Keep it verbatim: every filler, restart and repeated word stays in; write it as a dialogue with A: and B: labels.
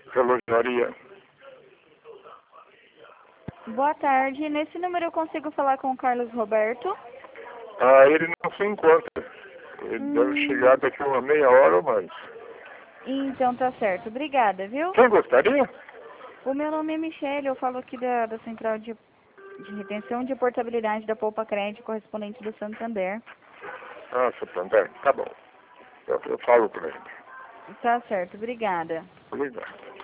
A: Relojaria.
B: Boa tarde. Nesse número eu consigo falar com o Carlos Roberto?
A: Ah, ele não se encontra. Ele
B: Hum.
A: deve chegar daqui a uma meia hora ou mais.
B: Então tá certo. Obrigada, viu?
A: Quem gostaria?
B: O meu nome é Michele, eu falo aqui da, da Central de, de Retenção de Portabilidade da Poupa Crédito, correspondente do Santander.
A: Ah, Santander, tá bom. Eu, eu falo para ele.
B: Tá certo, obrigada.
A: Obrigado.